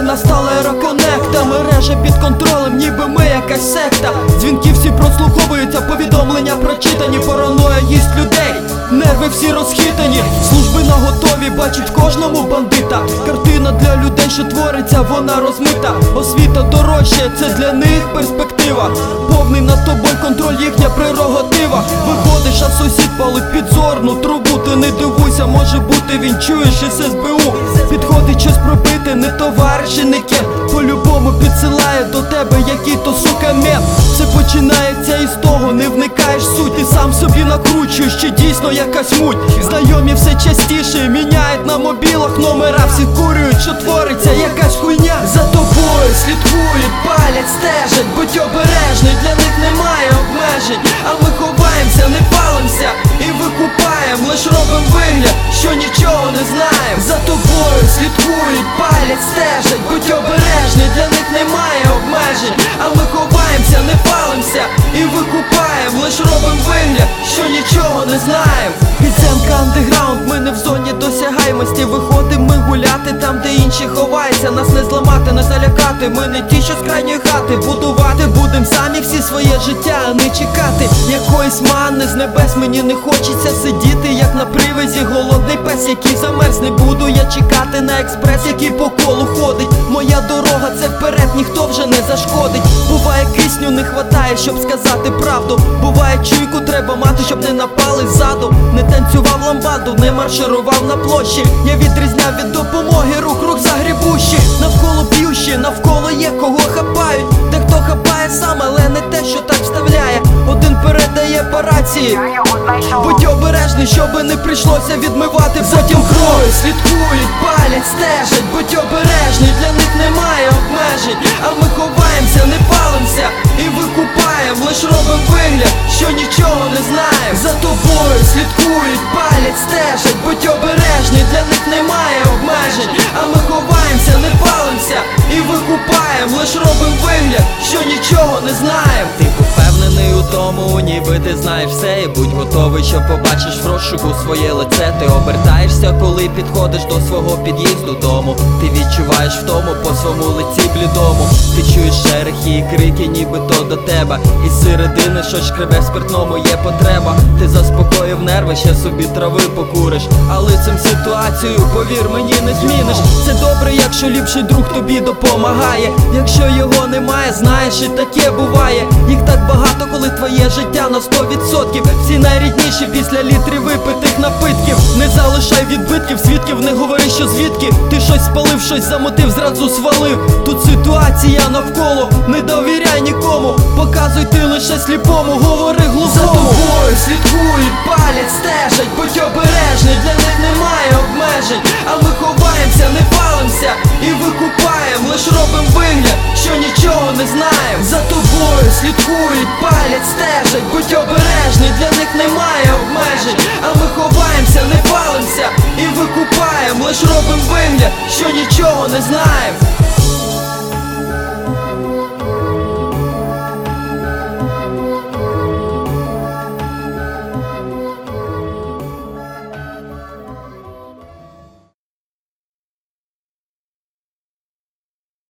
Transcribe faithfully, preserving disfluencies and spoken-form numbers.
нас стала аероконекта. Мережа під контролем, ніби ми якась секта. Дзвінки всі прослуховуються, повідомлення прочитані. Параноя їсть людей, нерви всі розхитані. Служби наготові, бачать в кожному бандита. Картина для людей, що твориться, вона розмита. Освіта дорожча, це для них перспектива. Повний над тобою контроль, їхня прерогатива. Виходиш, а сусід палить підзорну трубу. Ти не дивуйся, може бути він, чуєш, із ес бе у. Підходить щось пробити, не товариш і не кем. По-любому підсилає до тебе який-то сука мем. Все починається із того, не вникаєш в суть. Ти сам собі накручуєш, чи дійсно якась муть. Знайомі все частіше міняють на мобілах номера. Всі курюють, що твориться якась хуйня. За тобою слідкують, палять, стежать. Будь обережний, для них немає обмежень. А ми ховаємося, не палимося і викупаєм. Лиш робим вигляд, що нічого не знаєм. За тобою слідкують, палять, стежать. Будь обережний, для них немає обмежень. А ми ховаємося, не палимося і викупаєм. Лиш робим вигляд, що нічого не знаєм. Підземка андеграунд, ми не в зоні досягаємості. Виходимо ми гуляти там, де інші ховаються. Нас не зламати, не залякати. Ми не ті, що з крайньої хати. Будувати будем самі всі своє життя, а не чекати якоїсь манни з небес. Мені не хочеться сидіти, як на привязі голодний пес, який замерз. Не буду я чекати на експрес, який по колу ходить. Моя дорога це вперед, ніхто вже не зашкодить. Буває, кисню не хватає, щоб сказати правду. Буває, чуйку треба мати, щоб не напали ззаду. Не танцював ламбаду, не марширував на площі. Я відрізняв від допомоги рук, рук загрібущі. Навколо п'ющі, навколо є кого хапають. Дехто хапає сам, але не те, що так вставляє. Один передає по рації. Будь обережний, щоби не прийшлося відмивати потім кров. Слідкують, палять, стежать. Будь обережний, для них немає обмежень. А ми ховаємося, не палимося і викупаєм. Лиш робим вигляд, що нічого не знаєм. За тобою слідкують, палять, стежать. Будь обережний, для них немає обмежень. А ми ховаємося, не палимося і викупаєм. Лиш робим вигляд, що нічого не знаєм. Ти впевнений у тому, ніби ти знаєш все. І будь готовий, що побачиш в розшуку своє лице. Ти обертаєшся, коли підходиш до свого під'їзду дому. Ти відчуваєш втому по своєму лиці блідому. Ти чуєш шерехи і крики, ніби то до тебе. Із середини щось шкребе, в спиртному є потреба. Ти заспокоїв нерви, ще собі трави покуриш. Але цим ситуацію, повір, мені не зміниш. Це добре, якщо ліпший друг тобі допомагає. Якщо його немає, знаєш, і таке буває. Їх так багато, коли твоє життя на сто відсотків. Всі найрідніші після літрів випитих напитків. Не залишай відбитків, свідків, не говори, що звідки. Ти щось спалив, щось замотив, зразу свалив. Тут ситуація навколо, не довіряй нікому. Показуй ти лише сліпому, говори глухому. За тобою слідкують, палять, стежать. Будь обережний, для них немає обмежень. А ми ховаємося, не палимося і викупаєм. Лиш робим вигляд, що нічого не знаєм. За тобою слідкують, палять, стежать. Будь обережний, для них немає обмежень. А ми ховаємося, не палимося і викупаєм. Лиш робим вигляд, що нічого не знаєм.